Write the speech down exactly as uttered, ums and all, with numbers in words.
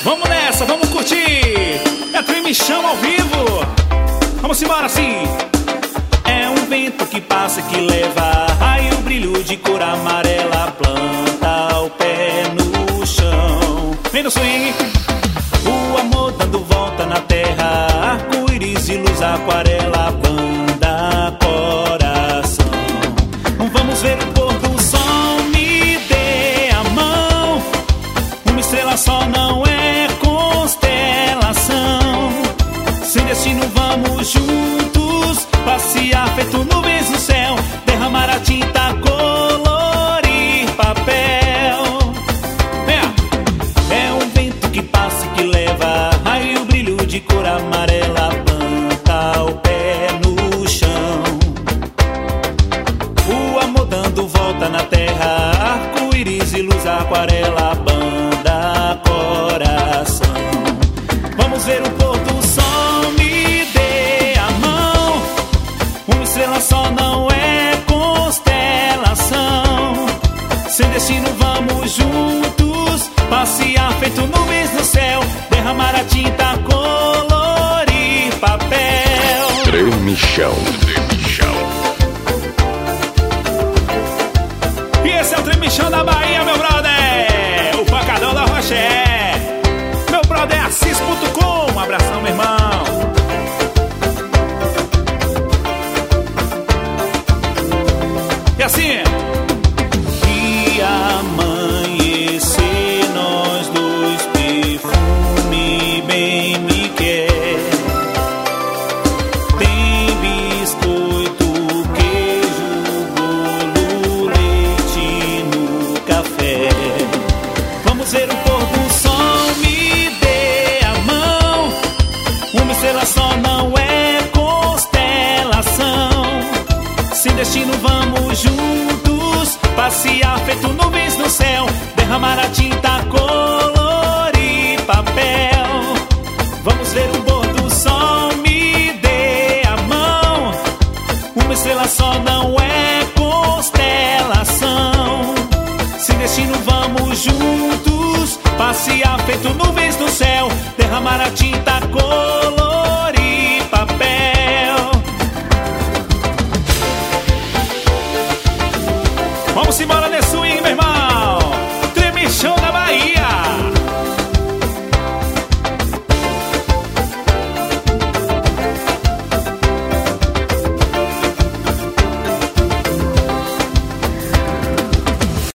Vamos nessa, vamos curtir. É Tremichão ao vivo. Vamos embora assim. É um vento que passa que leva raio, brilho de cor amarela, planta o pé no chão. Vem no swing. O amor dando volta na terra, arco-íris e luz, aquarela, banda, coração. Vamos ver o pôr do sol, me dê a mão. Uma estrela só não é constelação. Sem destino vamos juntos passear feito nuvens no céu, derramar a tinta, colorir papel. É, é um vento que passa e que leva raio, brilho de cor amarela, planta o pé no chão. O amor dando volta na terra, arco-íris e luz, aquarela, banda, coração. Vamos ver o pôr do sol, me dê a mão. Uma estrela só não é constelação. Sem destino vamos juntos passear feito nuvens no céu, derramar a tinta, colorir papel. Tremichão, Tremichão. E esse é o Tremichão da Bahia, meu brother. O pancadão da Roché. Meu brother é assis ponto com. Um abração, meu irmão. E assim, e amanhecer nós dois, perfume bem me quer. Tem biscoito, queijo, bolo, leite no café. Vamos ver o pôr do sol, me dê a mão. Uma estrela só não é constelação. Sem destino vamos juntos passear feito nuvens no céu, derramar a tinta, colorir papel. Vamos ver o pôr do sol, me dê a mão. Uma estrela só não é constelação. Sem destino vamos juntos passear feito nuvens no céu, derramar a tinta, colorir papel. Vamos embora nesse swing, meu irmão.